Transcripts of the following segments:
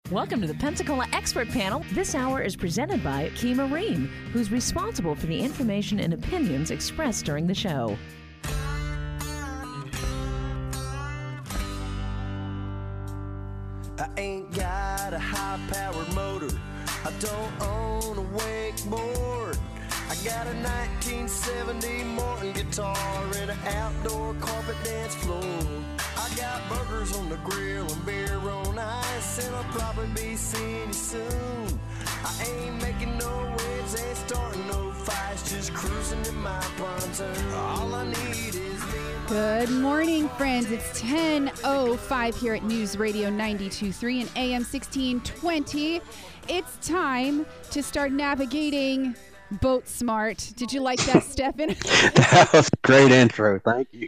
Welcome to the Pensacola Expert Panel. This hour is presented by Key Marine, who's responsible for the information and opinions expressed during the show. I ain't got a high-powered motor. I don't own a wakeboard. I got a 1970 Martin guitar and an outdoor carpet dance floor. I got burgers on the grill and beer on ice, and I'll probably be seeing you soon. I ain't making no waves, ain't starting no fights, just cruising in my pontoon. All I need is me. Good morning, friends. It's 10:05 here at News Radio 92.3 and AM 1620. It's time to start navigating Boat Smart. Did you like that, Stefan? That was a great intro. Thank you.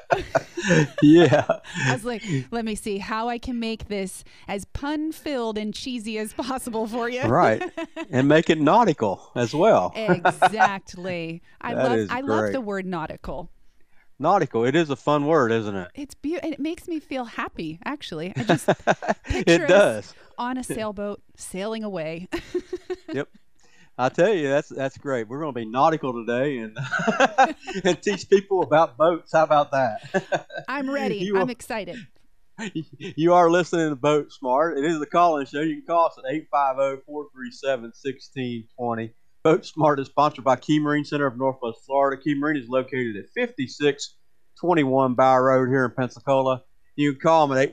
Yeah. I was like, let me see how I can make this as pun-filled and cheesy as possible for you. Right. And make it nautical as well. Exactly. I love great. the word nautical. Nautical. It is a fun word, isn't it? It's beautiful. It makes me feel happy, actually. I just It picture us does. on a sailboat sailing away. Yep. I tell you, that's great. We're going to be nautical today and and teach people about boats. How about that? I'm ready. I'm excited. You are listening to Boat Smart. It is the call-in show. You can call us at 850-437-1620. Boat Smart is sponsored by Key Marine Center of Northwest Florida. Key Marine is located at 5621 Bower Road here in Pensacola. You can call them at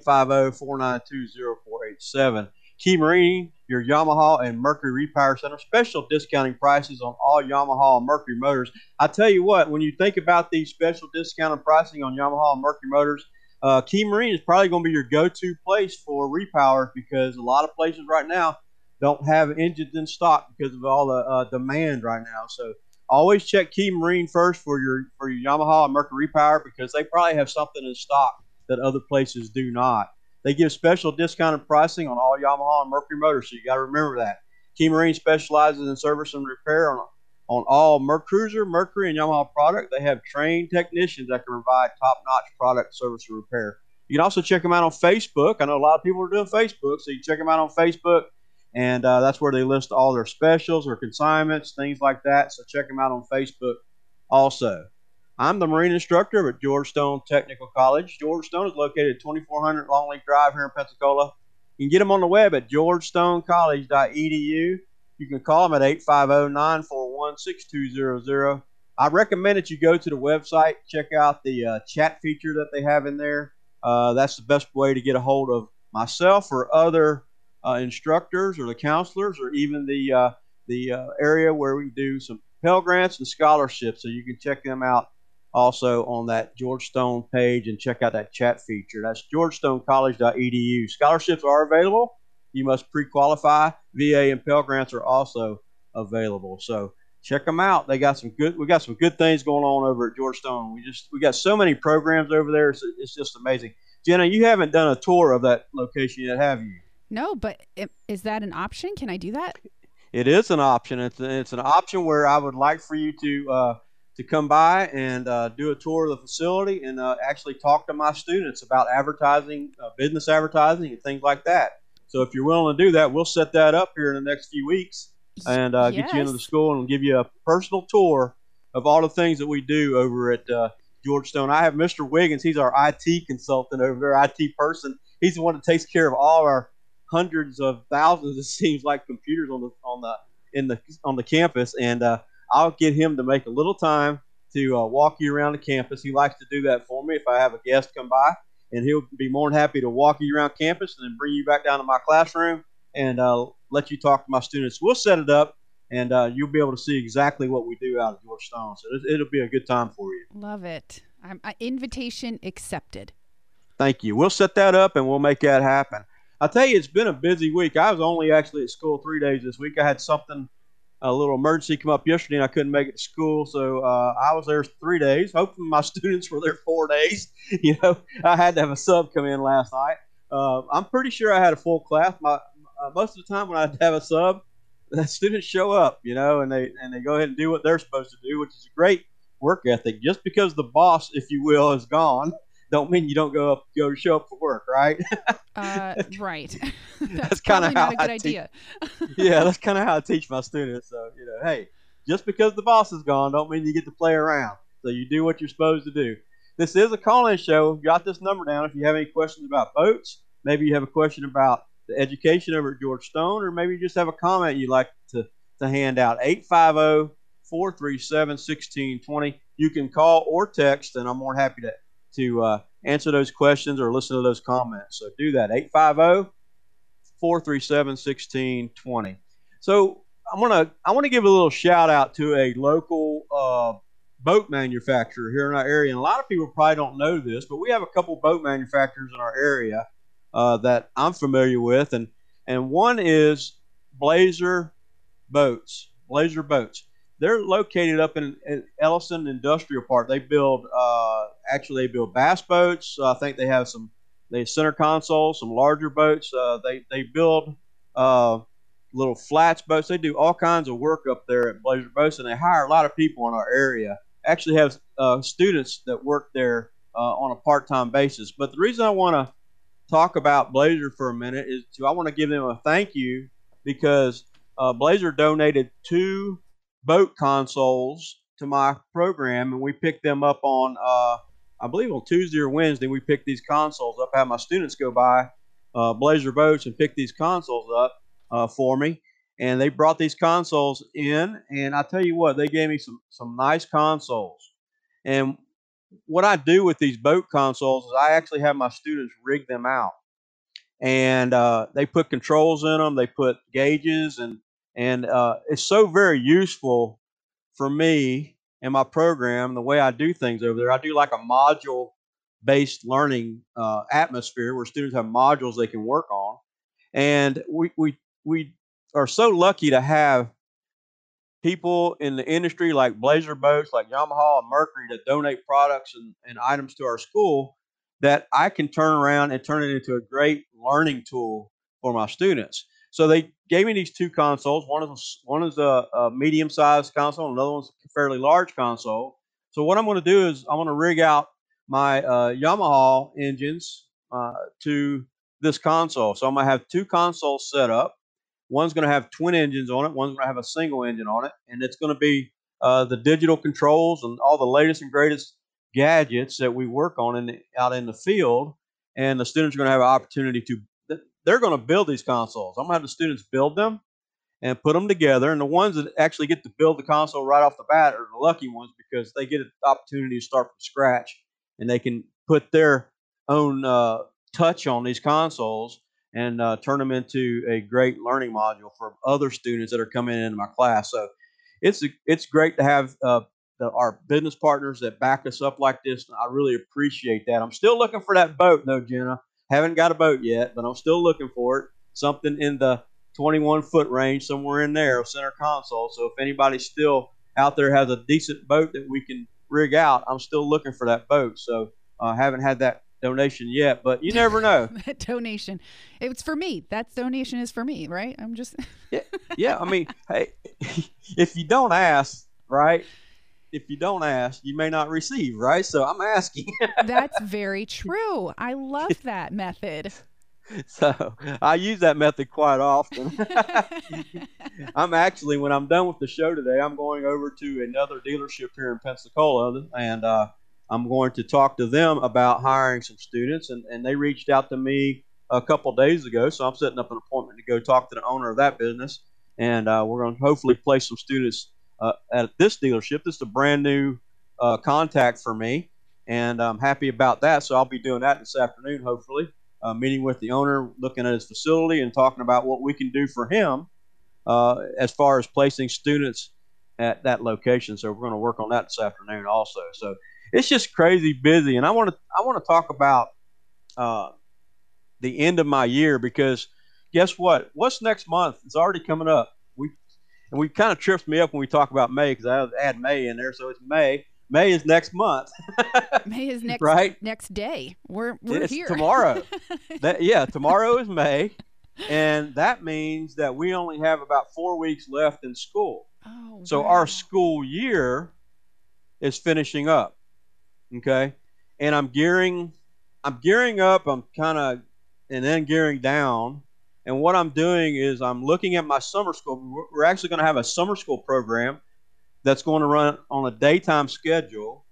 850-492-0487. Key Marine, your Yamaha and Mercury Repower Center. Special discounting prices on all Yamaha and Mercury motors. I tell you what, when you think about these special discounted pricing on Yamaha and Mercury motors, Key Marine is probably going to be your go-to place for repowers because a lot of places right now don't have engines in stock because of all the demand right now. So always check Key Marine first for your Yamaha and Mercury Repower because they probably have something in stock that other places do not. They give special discounted pricing on all Yamaha and Mercury motors, so you got to remember that. Key Marine specializes in service and repair on all Mercruiser, Mercury, and Yamaha product. They have trained technicians that can provide top-notch product service and repair. You can also check them out on Facebook. I know a lot of people are doing Facebook, so you can check them out on Facebook, and that's where they list all their specials or consignments, things like that. So check them out on Facebook also. I'm the marine instructor at George Stone Technical College. George Stone is located at 2400 Longleaf Drive here in Pensacola. You can get them on the web at georgestonecollege.edu. You can call them at 850-941-6200. I recommend that you go to the website, check out the chat feature that they have in there. That's the best way to get a hold of myself or other instructors or the counselors or even the area where we do some Pell Grants and scholarships. So you can check them out also on that George Stone page and check out that chat feature. That's georgestonecollege.edu. Scholarships are available. You must pre-qualify. VA and Pell Grants are also available. So check them out. We got some good things going on over at George Stone. We got so many programs over there. It's just amazing. Jenna, you haven't done a tour of that location yet, have you? No, but is that an option? Can I do that? It is an option. It's an option where I would like for you to come by and do a tour of the facility and actually talk to my students about advertising, business advertising, and things like that. So if you're willing to do that, we'll set that up here in the next few weeks and get you into the school and give you a personal tour of all the things that we do over at George Stone. I have Mr. Wiggins. He's our IT consultant over there, IT person. He's the one that takes care of all our hundreds of thousands, it seems like, computers on the campus, and I'll get him to make a little time to walk you around the campus. He likes to do that for me if I have a guest come by, and he'll be more than happy to walk you around campus and then bring you back down to my classroom and let you talk to my students. We'll set it up, and you'll be able to see exactly what we do out at George Stone. So it'll be a good time for you. Love it. Invitation accepted. Thank you. We'll set that up, and we'll make that happen. I'll tell you, it's been a busy week. I was only actually at school 3 days this week. I had a little emergency come up yesterday, and I couldn't make it to school, so I was there 3 days. Hopefully my students were there 4 days. You know, I had to have a sub come in last night. I'm pretty sure I had a full class. Most of the time when I have a sub, the students show up, you know, and they go ahead and do what they're supposed to do, which is a great work ethic. Just because the boss, if you will, is gone don't mean you don't go to show up for work, right? Right. That's kind probably of how not a good I idea. Yeah, that's kind of how I teach my students. So, hey, just because the boss is gone, don't mean you get to play around. So you do what you're supposed to do. This is a call-in show. Jot this number down if you have any questions about boats. Maybe you have a question about the education over at George Stone, or maybe you just have a comment you'd like to hand out. 850-437-1620. You can call or text, and I'm more than happy to answer those questions or listen to those comments. So do that. 850-437-1620. So I want to give a little shout out to a local boat manufacturer here in our area. And a lot of people probably don't know this, but we have a couple boat manufacturers in our area that I'm familiar with, and one is Blazer Boats. Blazer Boats. They're located up in Ellison Industrial Park. They build they build bass boats. I think they have they center consoles, some larger boats. They build little flats boats. They do all kinds of work up there at Blazer Boats, and they hire a lot of people in our area. Actually have students that work there on a part-time basis. But the reason I want to talk about Blazer for a minute is I want to give them a thank you, because Blazer donated 2 boat consoles to my program, and we picked them up on I believe on Tuesday or Wednesday. We picked these consoles up. I had my students go by Blazer Boats and pick these consoles up for me, and they brought these consoles in, and I tell you what, they gave me some nice consoles. And what I do with these boat consoles is I actually have my students rig them out, and they put controls in them, they put gauges, and it's so very useful for me and my program. The way I do things over there, I do like a module based learning atmosphere where students have modules they can work on, and we are so lucky to have people in the industry like Blazer Boats, like Yamaha and Mercury, that donate products and items to our school that I can turn around and turn it into a great learning tool for my students. So they gave me these 2 consoles. One is a medium-sized console, and another one's a fairly large console. So what I'm going to do is I'm going to rig out my Yamaha engines to this console. So I'm going to have 2 consoles set up. One's going to have twin engines on it. One's going to have a single engine on it. And it's going to be the digital controls and all the latest and greatest gadgets that we work on out in the field. And the students are going to have an opportunity they're going to build these consoles. I'm going to have the students build them and put them together. And the ones that actually get to build the console right off the bat are the lucky ones, because they get an opportunity to start from scratch, and they can put their own touch on these consoles and turn them into a great learning module for other students that are coming into my class. So it's great to have our business partners that back us up like this. I really appreciate that. I'm still looking for that boat, though, Jenna. Haven't got a boat yet, but I'm still looking for it. Something in the 21-foot range, somewhere in there, a center console. So if anybody still out there has a decent boat that we can rig out, I'm still looking for that boat. So I haven't had that donation yet, but you never know. That donation, it's for me. That donation is for me, right? I'm just yeah. I mean, hey, if you don't ask, right? If you don't ask, you may not receive, right? So I'm asking. That's very true. I love that method. So I use that method quite often. I'm actually, when I'm done with the show today, I'm going over to another dealership here in Pensacola, and I'm going to talk to them about hiring some students. And they reached out to me a couple days ago, so I'm setting up an appointment to go talk to the owner of that business. And we're going to hopefully place some students at this dealership. This is a brand new contact for me, and I'm happy about that. So I'll be doing that this afternoon, hopefully, meeting with the owner, looking at his facility, and talking about what we can do for him as far as placing students at that location. So we're going to work on that this afternoon also. So it's just crazy busy, and I want to talk about the end of my year, because guess what? What's next month? It's already coming up. We kind of trips me up when we talk about May, because I add May in there, so it's May. May is next month. May is next right? Next day. We're it's here tomorrow. Tomorrow is May, and that means that we only have about 4 weeks left in school. Oh, so wow. Our school year is finishing up. Okay, and I'm gearing I'm gearing up. I'm kind of, and then gearing down. And what I'm doing is I'm looking at my summer school. We're actually going to have a summer school program that's going to run on a daytime schedule.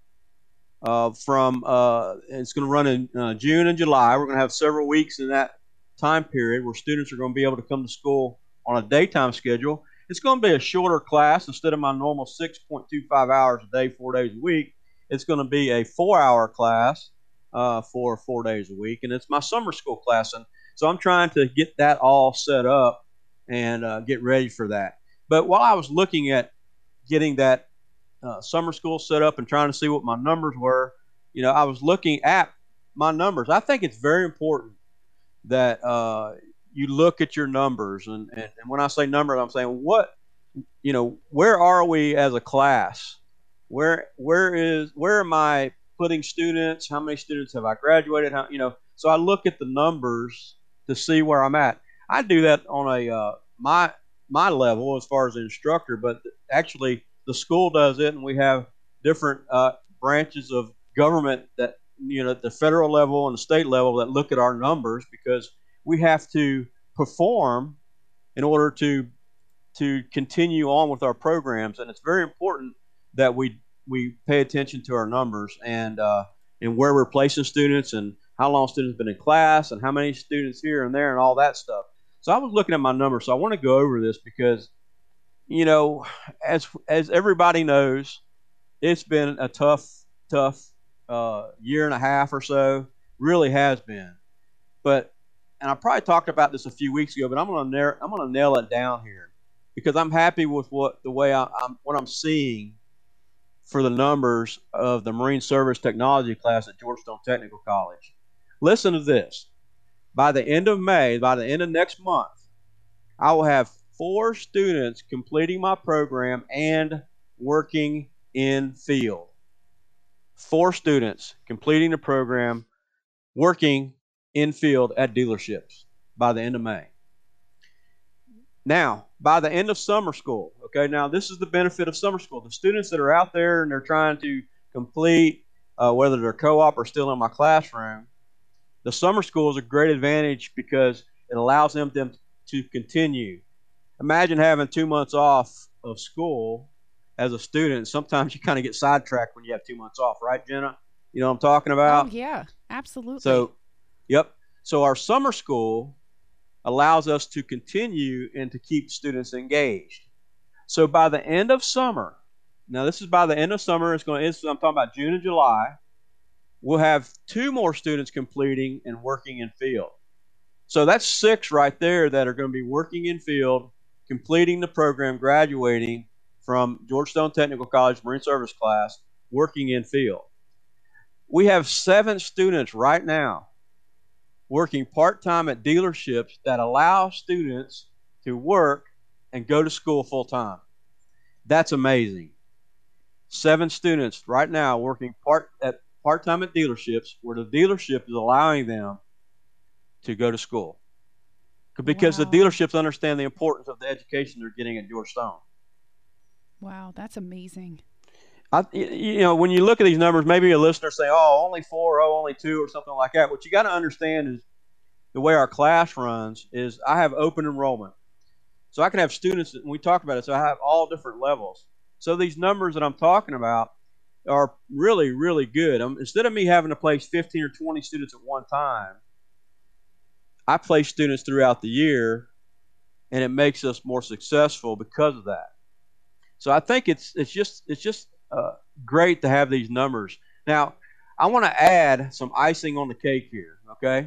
It's going to run in June and July. We're going to have several weeks in that time period where students are going to be able to come to school on a daytime schedule. It's going to be a shorter class. Instead of my normal 6.25 hours a day, 4 days a week, it's going to be a 4-hour class for 4 days a week, and it's my summer school class. And so I'm trying to get that all set up and get ready for that. But while I was looking at getting that summer school set up and trying to see what my numbers were, I was looking at my numbers. I think it's very important that you look at your numbers. And when I say numbers, I'm saying where are we as a class? Where am I putting students? How many students have I graduated? So I look at the numbers to see where I'm at. I do that on a my level as far as an instructor, but actually the school does it, and we have different branches of government that at the federal level and the state level that look at our numbers, because we have to perform in order to continue on with our programs. And it's very important that we pay attention to our numbers and where we're placing students and how long students have been in class and how many students here and there and all that stuff. So I was looking at my numbers. So I want to go over this because, as everybody knows, it's been a tough year and a half or so. Really has been. And I probably talked about this a few weeks ago, but I'm gonna nail it down here because I'm happy with what I'm seeing for the numbers of the Marine Service Technology class at Georgetown Technical College. Listen to this. By the end of May, by the end of next month, I will have 4 students completing my program and working in field. 4 students completing the program, working in field at dealerships by the end of May. Now, by the end of summer school, okay, now this is the benefit of summer school. The students that are out there and they're trying to complete, whether they're co-op or still in my classroom, the summer school is a great advantage because it allows them to continue. Imagine having 2 months off of school as a student. Sometimes you kind of get sidetracked when you have 2 months off, right, Jenna? You know what I'm talking about? Oh, yeah, absolutely. So our summer school allows us to continue and to keep students engaged. So by the end of summer, now this is by the end of summer, I'm talking about June and July, we'll have 2 more students completing and working in field. So that's 6 right there that are going to be working in field, completing the program, graduating from Georgetown Technical College Marine Service class, working in field. We have 7 students right now working part-time at dealerships that allow students to work and go to school full-time. That's amazing. 7 students right now working part-time at dealerships where the dealership is allowing them to go to school. Because the dealerships understand the importance of the education they're getting at Georgetown. Wow, that's amazing. When you look at these numbers, maybe a listener say, oh, only 4, oh, only 2, or something like that. What you got to understand is the way our class runs is I have open enrollment. So I can have students, and we talk about it, so I have all different levels. So these numbers that I'm talking about are really, really good. Instead of me having to place 15 or 20 students at one time, I place students throughout the year, and it makes us more successful because of that. So I think it's just great to have these numbers. Now, I want to add some icing on the cake here, okay?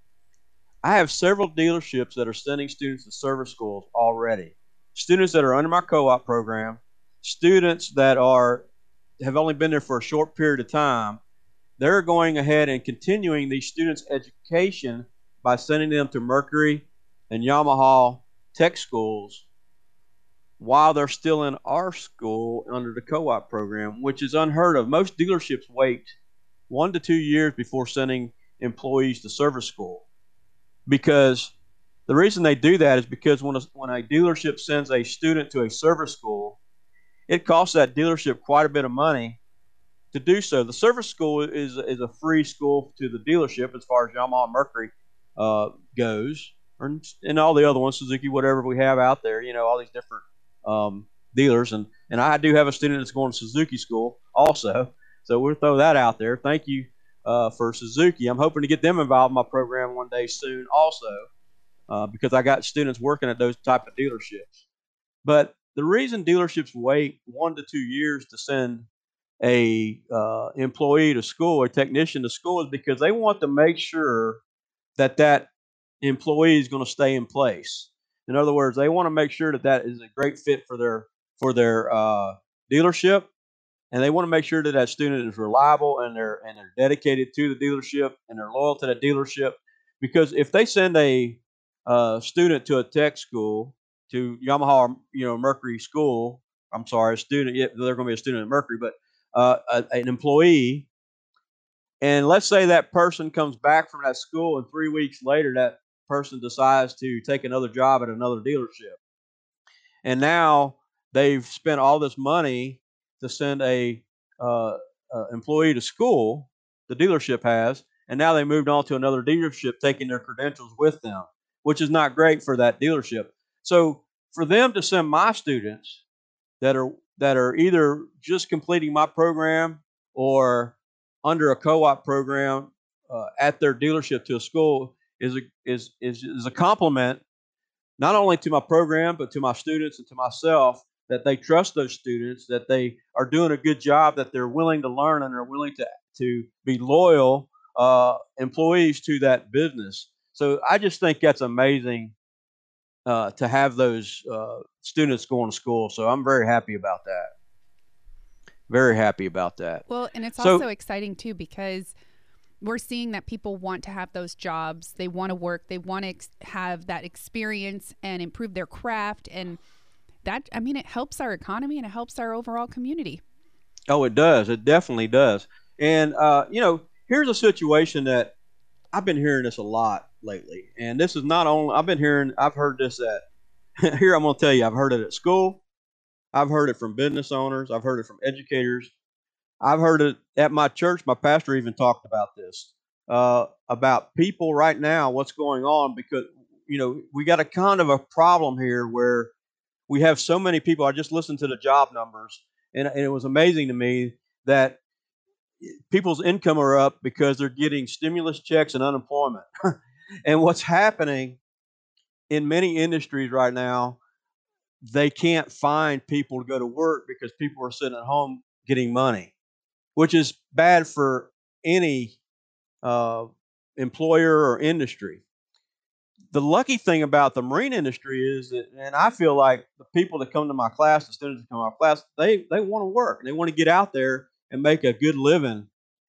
I have several dealerships that are sending students to service schools already. Students that are under my co-op program, students that have only been there for a short period of time, they're going ahead and continuing these students' education by sending them to Mercury and Yamaha tech schools while they're still in our school under the co-op program, which is unheard of. Most dealerships wait 1 to 2 years before sending employees to service school. Because the reason they do that is because when a dealership sends a student to a service school, it costs that dealership quite a bit of money to do so. The service school is a free school to the dealership as far as Yamaha and Mercury goes, and all the other ones, Suzuki, whatever we have out there. All these different dealers, and I do have a student that's going to Suzuki school also. So we'll throw that out there. Thank you for Suzuki. I'm hoping to get them involved in my program one day soon also, because I got students working at those type of dealerships. But the reason dealerships wait 1 to 2 years to send a employee to school, a technician to school, is because they want to make sure that employee is going to stay in place. In other words, they want to make sure that is a great fit for their dealership, and they want to make sure that student is reliable and they're dedicated to the dealership and they're loyal to the dealership. Because if they send a student to a tech school, to Yamaha, Mercury school, I'm sorry, a student, they're going to be a student at Mercury, but an employee, and let's say that person comes back from that school and 3 weeks later that person decides to take another job at another dealership, and now they've spent all this money to send a employee to school, the dealership has, and now they moved on to another dealership taking their credentials with them, which is not great for that dealership. So for them to send my students that are either just completing my program or under a co-op program at their dealership to a school is a compliment, not only to my program but to my students and to myself, that they trust those students, that they are doing a good job, that they're willing to learn and are willing to be loyal employees to that business. So I just think that's amazing to have those students going to school. So I'm very happy about that. Very happy about that. Well, and it's also exciting too, because we're seeing that people want to have those jobs. They want to work. They want to have that experience and improve their craft. And that, it helps our economy and it helps our overall community. Oh, it does. It definitely does. And, here's a situation that I've been hearing this a lot lately. And this is not only, I've heard this here I'm going to tell you, I've heard it at school. I've heard it from business owners. I've heard it from educators. I've heard it at my church. My pastor even talked about this, about people right now, what's going on, because, we got a kind of a problem here where we have so many people. I just listened to the job numbers, and it was amazing to me that people's income are up because they're getting stimulus checks and unemployment. And what's happening in many industries right now, they can't find people to go to work because people are sitting at home getting money, which is bad for any employer or industry. The lucky thing about the marine industry is that, and I feel like the people that come to my class, the students that come to my class, they want to work. They want to get out there and make a good living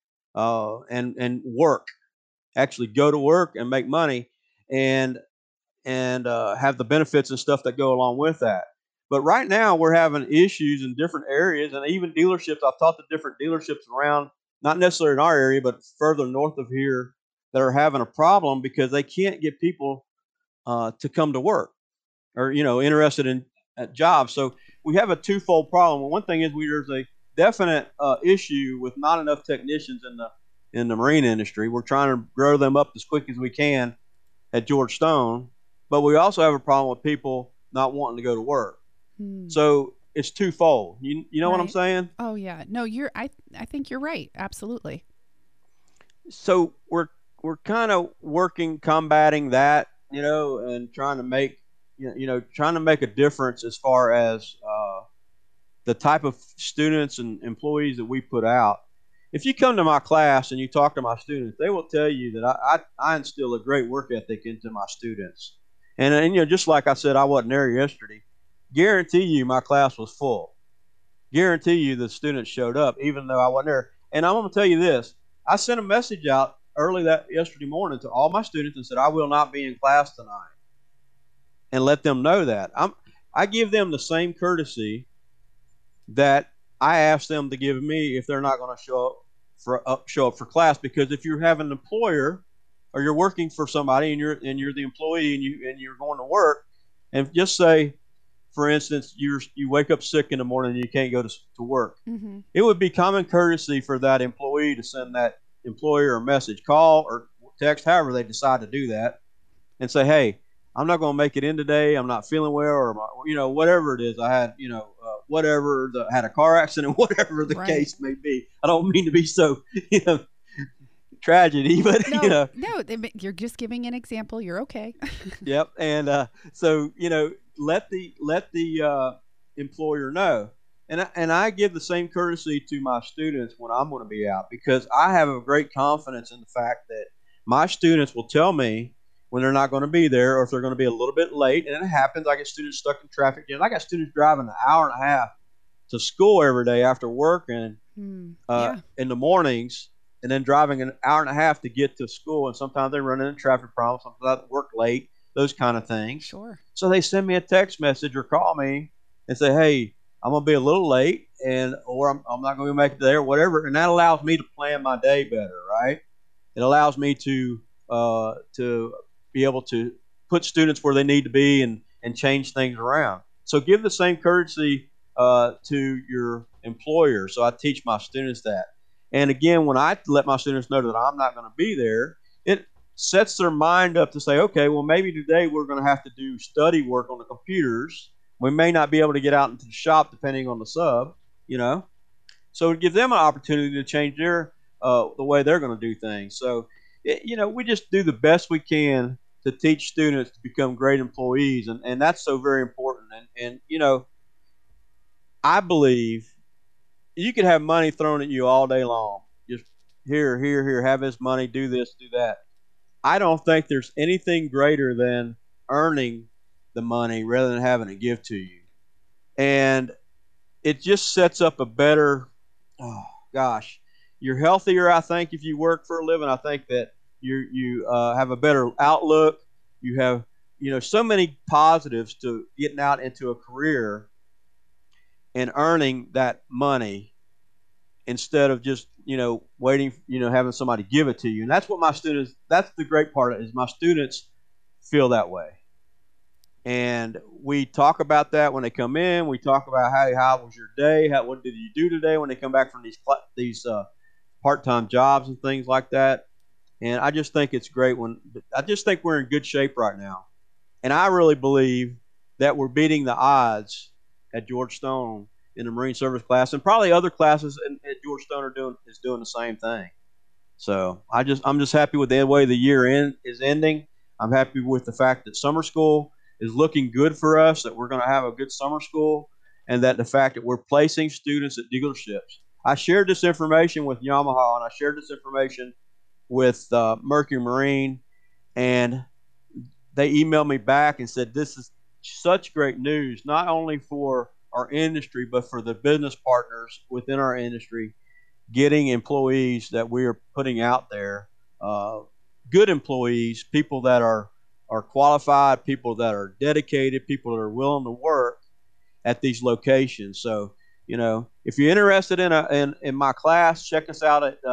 and work, actually go to work and make money and have the benefits and stuff that go along with that. But right now we're having issues in different areas, and even dealerships. I've talked to different dealerships around, not necessarily in our area, but further north of here, that are having a problem because they can't get people to come to work or, interested in jobs. So we have a twofold problem. One thing is there's a definite issue with not enough technicians in the marine industry. We're trying to grow them up as quick as we can at George Stone, but we also have a problem with people not wanting to go to work. So it's twofold. You know what I'm saying? Oh yeah. No, I think you're right. Absolutely. So we're kind of combating that, and trying to make a difference as far as the type of students and employees that we put out. If you come to my class and you talk to my students, they will tell you that I instill a great work ethic into my students. And just like I said, I wasn't there yesterday. Guarantee you my class was full. Guarantee you the students showed up even though I wasn't there. And I'm going to tell you this. I sent a message out early yesterday morning to all my students and said, I will not be in class tonight. And let them know that. I give them the same courtesy that I ask them to give me if they're not going to show up for class. Because if you have an employer or you're working for somebody and you're the employee and you're going to work, and just say for instance, you wake up sick in the morning and you can't go to work. Mm-hmm. It would be common courtesy for that employee to send that employer a message, call or text, however they decide to do that, and say, hey, I'm not going to make it in today. I'm not feeling well, or whatever it is. I had, had a car accident, whatever the Right. case may be. I don't mean to be so, tragedy, but No, you're just giving an example. You're okay. Yep. And so let the employer know, and I give the same courtesy to my students when I'm going to be out, because I have a great confidence in the fact that my students will tell me when they're not going to be there, or if they're going to be a little bit late. And it happens. I get students stuck in traffic. I got students driving an hour and a half to school every day after work and Yeah. in the mornings, and then driving an hour and a half to get to school. And sometimes they run into traffic problems. Sometimes they work late, those kind of things. Sure. So they send me a text message or call me and say, hey, I'm going to be a little late, or I'm not going to make it there, whatever. And that allows me to plan my day better, right? It allows me to be able to put students where they need to be and change things around. So give the same courtesy to your employer. So I teach my students that. And again, when I let my students know that I'm not going to be there, it sets their mind up to say, okay, well, maybe today we're going to have to do study work on the computers. We may not be able to get out into the shop depending on the sub, So it gives them an opportunity to change their the way they're going to do things. So, we just do the best we can to teach students to become great employees, and that's so very important. And I believe you could have money thrown at you all day long. Just here, have this money, do this, do that. I don't think there's anything greater than earning the money rather than having it give to you. And it just sets up a better, you're healthier, I think, if you work for a living. I think that you have a better outlook. You have, so many positives to getting out into a career and earning that money instead of just, waiting, having somebody give it to you. And that's what my students, that's the great part is my students feel that way. And we talk about that when they come in. We talk about how was your day? What did you do today when they come back from these part-time jobs and things like that. And I just think it's great I just think we're in good shape right now. And I really believe that we're beating the odds at George Stone in the Marine Service class, and probably other classes at George Stone is doing the same thing. So I'm just happy with the way the year is ending. I'm happy with the fact that summer school is looking good for us, that we're going to have a good summer school, and that the fact that we're placing students at dealerships. I shared this information with Yamaha, and I shared this information with Mercury Marine, and they emailed me back and said, this is such great news, not only for our industry, but for the business partners within our industry, getting employees that we are putting out there, good employees, people that are qualified, people that are dedicated, people that are willing to work at these locations. So, if you're interested in my class, check us out at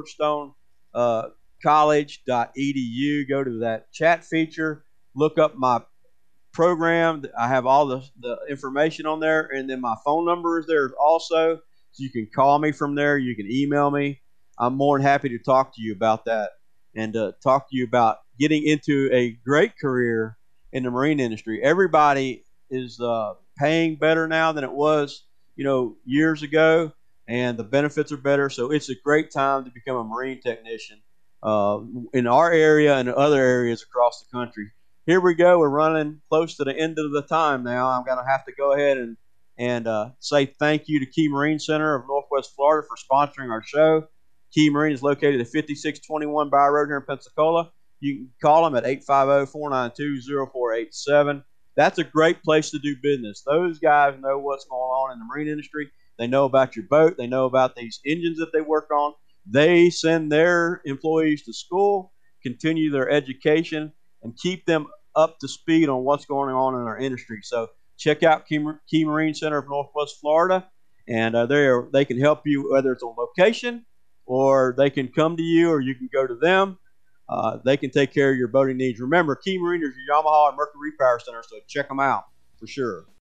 georgestoncollege.edu. Go to that chat feature, look up my program. I have all the information on there, and then my phone number is there also. So you can call me from there. You can email me. I'm more than happy to talk to you about that and talk to you about getting into a great career in the marine industry. Everybody is paying better now than it was, years ago, and the benefits are better. So it's a great time to become a marine technician in our area and other areas across the country. Here we go. We're running close to the end of the time now. I'm going to have to go ahead and say thank you to Key Marine Center of Northwest Florida for sponsoring our show. Key Marine is located at 5621 By Road here in Pensacola. You can call them at 850-492-0487. That's a great place to do business. Those guys know what's going on in the marine industry. They know about your boat. They know about these engines that they work on. They send their employees to school, continue their education, and keep them up to speed on what's going on in our industry. So check out Key Marine Center of Northwest Florida, and they can help you, whether it's on location or they can come to you or you can go to them. They can take care of your boating needs. Remember, Key Marine is your Yamaha and Mercury Repower Center, so check them out for sure.